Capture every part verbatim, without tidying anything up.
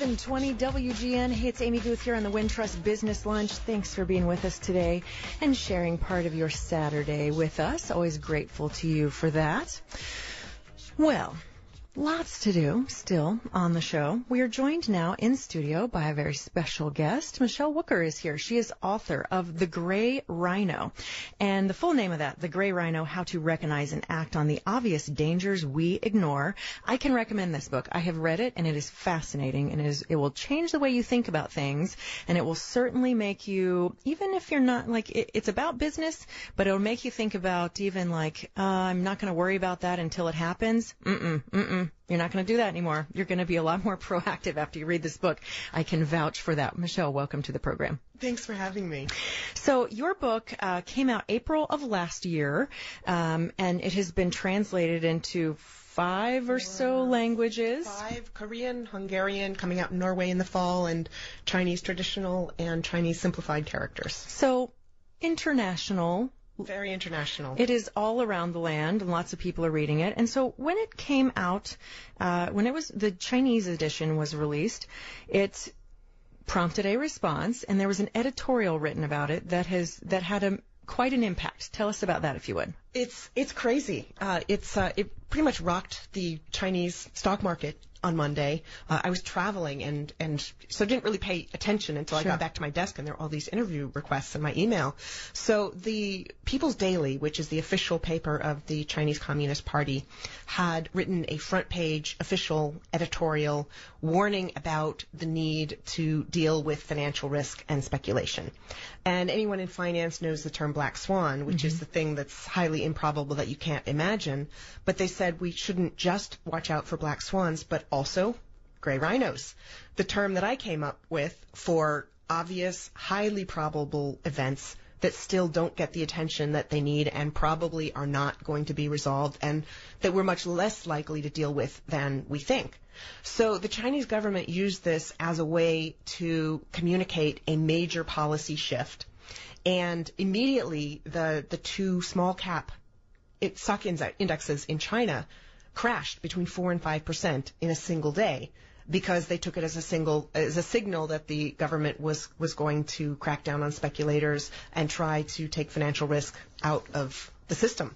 seven twenty W G N. Hey, it's Amy Booth here on the Wintrust Business Lunch. Thanks for being with us today and sharing part of your Saturday with us. Always grateful to you for that. Well, lots to do still on the show. We are joined now in studio by a very special guest. Michelle Wucker is here. She is author of The Gray Rhino. And the full name of that, The Gray Rhino, How to Recognize and Act on the Obvious Dangers We Ignore. I can recommend this book. I have read it, and it is fascinating, and it, is, it will change the way you think about things, and it will certainly make you, even if you're not, like, it, it's about business, but it will make you think about even, like, uh, I'm not going to worry about that until it happens. Mm-mm, mm-mm. You're not going to do that anymore. You're going to be a lot more proactive after you read this book. I can vouch for that. Michelle, welcome to the program. Thanks for having me. So your book uh, came out April of last year, um, and it has been translated into five or so languages. Five, Korean, Hungarian, coming out in Norway in the fall, and Chinese traditional and Chinese simplified characters. So international. Very international. It is all around the land, and lots of people are reading it. And so when it came out, uh, when it was the Chinese edition was released, it prompted a response, and there was an editorial written about it that has that had a quite an impact. Tell us about that, if you would. It's it's crazy. Uh, it's uh, it pretty much rocked the Chinese stock market on Monday. Uh, I was traveling and and so didn't really pay attention until Sure. I got back to my desk, and there were all these interview requests in my email. So the People's Daily, which is the official paper of the Chinese Communist Party, had written a front page official editorial warning about the need to deal with financial risk and speculation. And anyone in finance knows the term black swan, which mm-hmm. is the thing that's highly improbable that you can't imagine. But they said we shouldn't just watch out for black swans, but also gray rhinos, the term that I came up with for obvious, highly probable events that still don't get the attention that they need and probably are not going to be resolved, and that we're much less likely to deal with than we think. So the Chinese government used this as a way to communicate a major policy shift, and immediately the, the two small cap it, stock indexes in China crashed between four and five percent in a single day, because they took it as a single as a signal that the government was was going to crack down on speculators and try to take financial risk out of the system.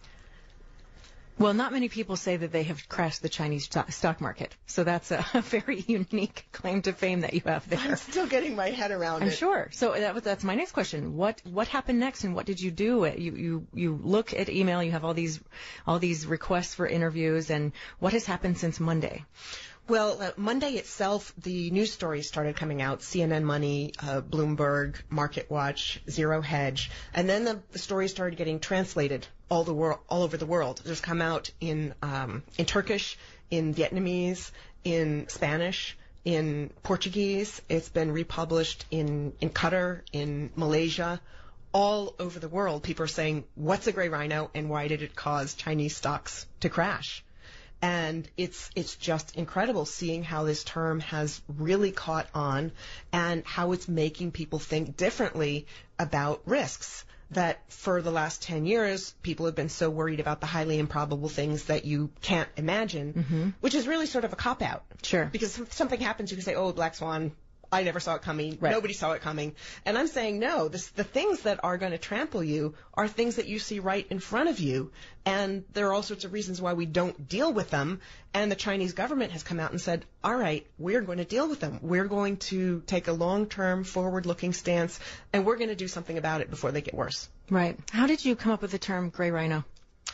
Well, not many people say that they have crashed the Chinese stock market, so that's a very unique claim to fame that you have there. I'm still getting my head around I'm it. I'm sure. So that was, that's my next question. What what happened next, and what did you do? You you you look at email. You have all these all these requests for interviews, and what has happened since Monday? Well, uh, Monday itself, the news stories started coming out, C N N Money, uh, Bloomberg, MarketWatch, Zero Hedge, and then the, the stories started getting translated all the world, all over the world. There's come out in um, in Turkish, in Vietnamese, in Spanish, in Portuguese. It's been republished in, in Qatar, in Malaysia. All over the world, people are saying, what's a gray rhino and why did it cause Chinese stocks to crash? And it's it's just incredible seeing how this term has really caught on and how it's making people think differently about risks. That for the last ten years, people have been so worried about the highly improbable things that you can't imagine, mm-hmm. which is really sort of a cop-out. Sure. Because if something happens, you can say, oh, black swan, I never saw it coming. Right. Nobody saw it coming. And I'm saying, no, this, the things that are going to trample you are things that you see right in front of you. And there are all sorts of reasons why we don't deal with them. And the Chinese government has come out and said, all right, we're going to deal with them. We're going to take a long-term, forward-looking stance, and we're going to do something about it before they get worse. Right. How did you come up with the term gray rhino?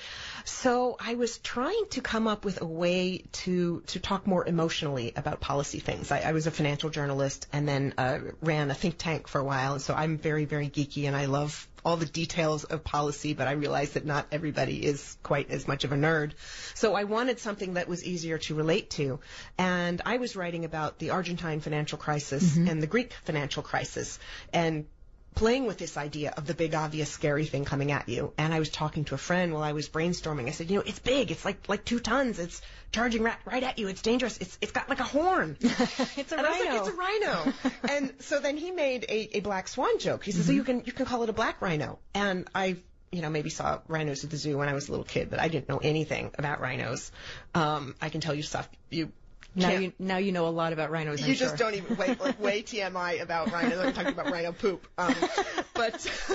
So I was trying to come up with a way to to talk more emotionally about policy things. I, I was a financial journalist and then uh, ran a think tank for a while, and so I'm very, very geeky, and I love all the details of policy, but I realize that not everybody is quite as much of a nerd. So I wanted something that was easier to relate to, and I was writing about the Argentine financial crisis mm-hmm. and the Greek financial crisis, and playing with this idea of the big, obvious, scary thing coming at you. And I was talking to a friend while I was brainstorming. I said, you know, it's big. It's like like two tons. It's charging right, right at you. It's dangerous. It's It's got like a horn. It's a and rhino. I was like, it's a rhino. And so then he made a, a black swan joke. He says, mm-hmm. so you can you can call it a black rhino. And I, you know, maybe saw rhinos at the zoo when I was a little kid, but I didn't know anything about rhinos. Um, I can tell you stuff you Now can't- you now you know a lot about rhinos. I'm You sure. just don't even wait like way T M I about rhinos. I'm talking about rhino poop. Um, but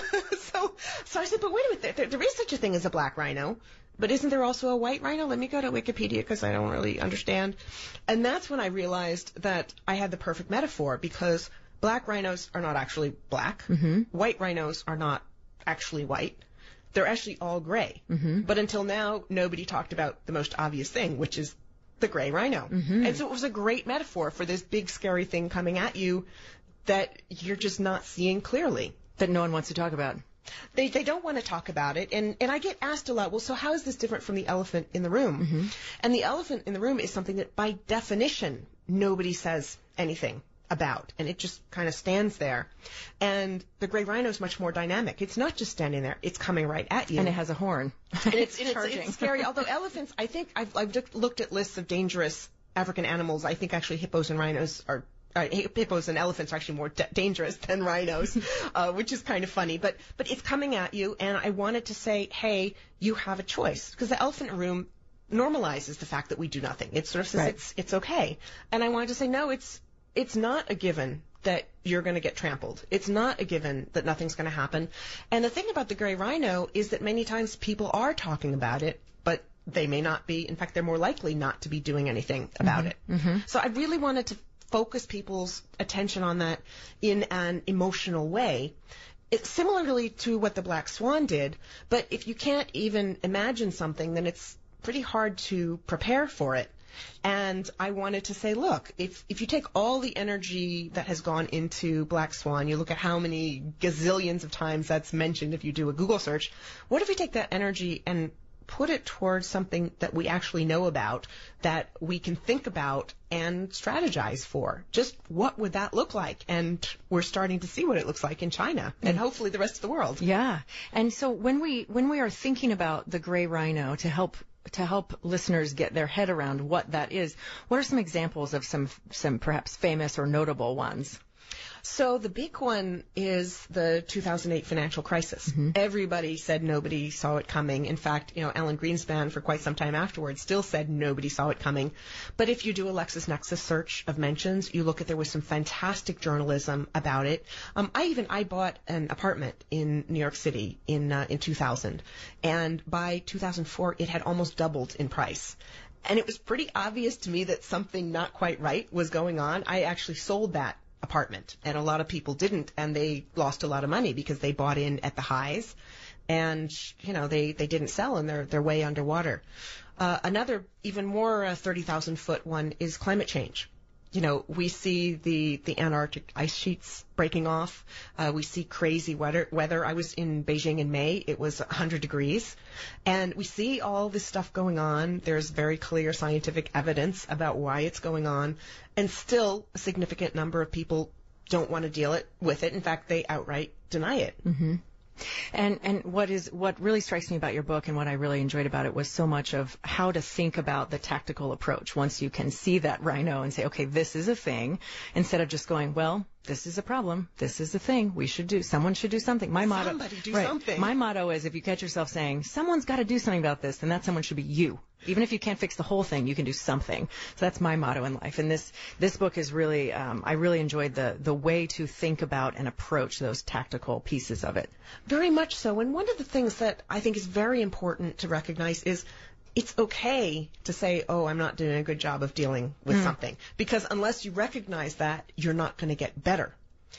so so I said, but wait a minute, there, there, there is such a thing as a black rhino. But isn't there also a white rhino? Let me go to Wikipedia because I don't really understand. And that's when I realized that I had the perfect metaphor, because black rhinos are not actually black. Mm-hmm. White rhinos are not actually white. They're actually all gray. Mm-hmm. But until now, nobody talked about the most obvious thing, which is the gray rhino. Mm-hmm. And so it was a great metaphor for this big scary thing coming at you that you're just not seeing clearly. That no one wants to talk about. They they don't want to talk about it, and and I get asked a lot, well, so how is this different from the elephant in the room? Mm-hmm. And the elephant in the room is something that by definition nobody says anything about, and it just kind of stands there. And the gray rhino is much more dynamic. It's not just standing there; it's coming right at you. And it has a horn. And it's, and it's, charging. it's scary. Although elephants, I think I've I've looked- looked at lists of dangerous African animals. I think actually hippos and rhinos are. Uh, hippos and elephants are actually more d- dangerous than rhinos, uh, which is kind of funny. But but it's coming at you, and I wanted to say, hey, you have a choice, because the elephant room normalizes the fact that we do nothing. It sort of says Right. it's it's okay. And I wanted to say, no, it's it's not a given that you're going to get trampled. It's not a given that nothing's going to happen. And the thing about the gray rhino is that many times people are talking about it, but they may not be. In fact, they're more likely not to be doing anything about Mm-hmm. it. Mm-hmm. So I really wanted to focus people's attention on that in an emotional way. It's similarly to what the Black Swan did, but if you can't even imagine something, then it's pretty hard to prepare for it. And I wanted to say, look, if if you take all the energy that has gone into Black Swan, you look at how many gazillions of times that's mentioned if you do a Google search, what if we take that energy and put it towards something that we actually know about, that we can think about and strategize for? Just what would that look like? And we're starting to see what it looks like in China and hopefully the rest of the world. Yeah. And so when we when we are thinking about the gray rhino, to help to help listeners get their head around what that is, what are some examples of some some perhaps famous or notable ones? So the big one is the two thousand eight financial crisis. Mm-hmm. Everybody said nobody saw it coming. In fact, you know, Alan Greenspan for quite some time afterwards still said nobody saw it coming. But if you do a LexisNexis search of mentions, you look at there was some fantastic journalism about it. Um, I even I bought an apartment in New York City in uh, in two thousand, and by two thousand four it had almost doubled in price. And it was pretty obvious to me that something not quite right was going on. I actually sold that apartment, and a lot of people didn't, and they lost a lot of money because they bought in at the highs, and you know they they didn't sell, and they're they're way underwater. Uh, another even more uh, thirty thousand foot one is climate change. You know, we see the the Antarctic ice sheets breaking off. Uh, we see crazy weather. Weather. I was in Beijing in May. It was one hundred degrees, and we see all this stuff going on. There's very clear scientific evidence about why it's going on, and still a significant number of people don't want to deal it with it. In fact, they outright deny it. Mm-hmm. And and what is what really strikes me about your book, and what I really enjoyed about it, was so much of how to think about the tactical approach once you can see that rhino and say, okay, this is a thing, instead of just going, well, this is a problem, this is a thing, we should do, someone should do something. My motto, Somebody do right, something. My motto is, if you catch yourself saying, someone's got to do something about this, then that someone should be you. Even if you can't fix the whole thing, you can do something. So that's my motto in life. And this this book is really, um, I really enjoyed the the way to think about and approach those tactical pieces of it. Very much so. And one of the things that I think is very important to recognize is it's okay to say, oh, I'm not doing a good job of dealing with mm. something. Because unless you recognize that, you're not going to get better.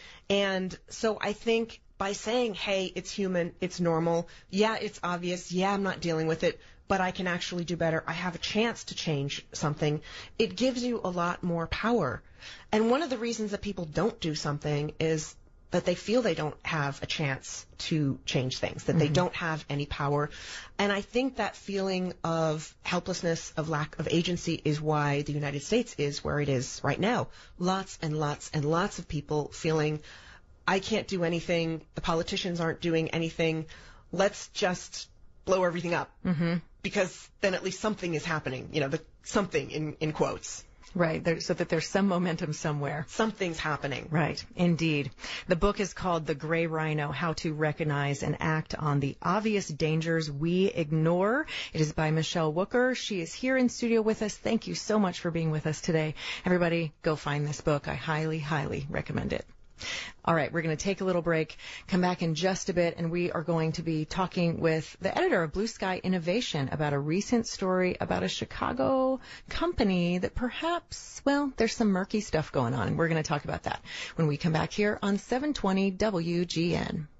And so I think by saying, hey, it's human, it's normal, yeah, it's obvious, yeah, I'm not dealing with it, but I can actually do better, I have a chance to change something, it gives you a lot more power. And one of the reasons that people don't do something is that they feel they don't have a chance to change things, that mm-hmm. they don't have any power. And I think that feeling of helplessness, of lack of agency, is why the United States is where it is right now. Lots and lots and lots of people feeling, I can't do anything, the politicians aren't doing anything, let's just blow everything up. Mm-hmm. Because then at least something is happening, you know, the something in, in quotes. Right, there, so that there's some momentum somewhere. Something's happening. Right, indeed. The book is called The Gray Rhino, How to Recognize and Act on the Obvious Dangers We Ignore. It is by Michelle Wooker. She is here in studio with us. Thank you so much for being with us today. Everybody, go find this book. I highly, highly recommend it. All right, we're going to take a little break, come back in just a bit, and we are going to be talking with the editor of Blue Sky Innovation about a recent story about a Chicago company that perhaps, well, there's some murky stuff going on, and we're going to talk about that when we come back here on seven twenty W G N.